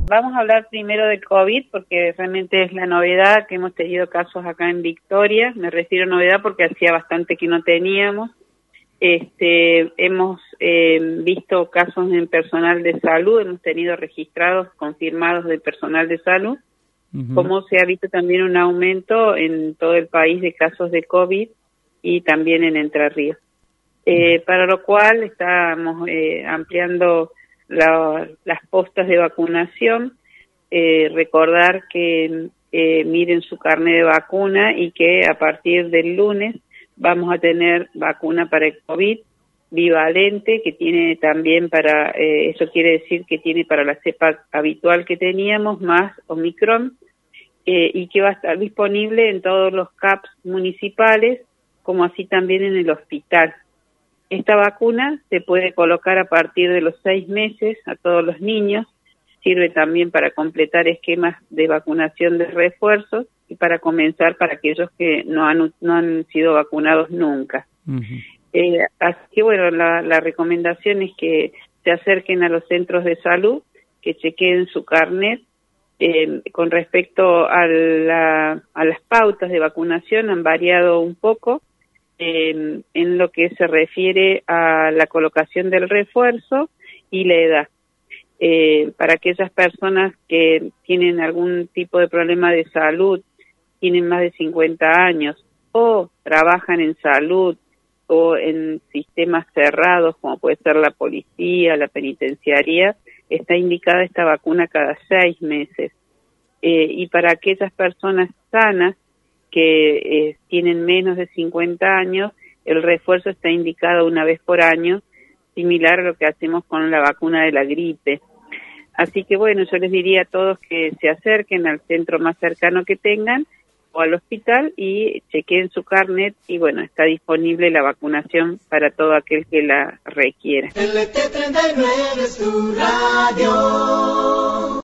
Vamos a hablar primero del COVID porque realmente es la novedad que hemos tenido casos acá en Victoria. Me refiero a novedad porque hacía bastante que no teníamos. Hemos visto casos en personal de salud, hemos tenido registrados, confirmados de personal de salud, como se ha visto también un aumento en todo el país de casos de COVID y también en Entre Ríos. Para lo cual estamos ampliando las postas de vacunación, recordar que miren su carnet de vacuna y que a partir del lunes vamos a tener vacuna para el COVID bivalente, que tiene también para, eso quiere decir que tiene para la cepa habitual que teníamos, más Omicron, y que va a estar disponible en todos los CAPs municipales, como así también en el hospital. Esta vacuna se puede colocar a partir de los 6 meses a todos los niños, sirve también para completar esquemas de vacunación de refuerzos y para comenzar para aquellos que no han sido vacunados nunca. Así que bueno, la recomendación es que se acerquen a los centros de salud, que chequeen su carnet. Con respecto a las pautas de vacunación han variado un poco en lo que se refiere a la colocación del refuerzo y la edad. Para aquellas personas que tienen algún tipo de problema de salud, tienen más de 50 años o trabajan en salud o en sistemas cerrados como puede ser la policía, la penitenciaría, está indicada esta vacuna cada 6 meses. Y para aquellas personas sanas que tienen menos de 50 años, el refuerzo está indicado una vez por año, similar a lo que hacemos con la vacuna de la gripe. Así que bueno, yo les diría a todos que se acerquen al centro más cercano que tengan o al hospital y chequeen su carnet y bueno, está disponible la vacunación para todo aquel que la requiera. LT39 es tu radio.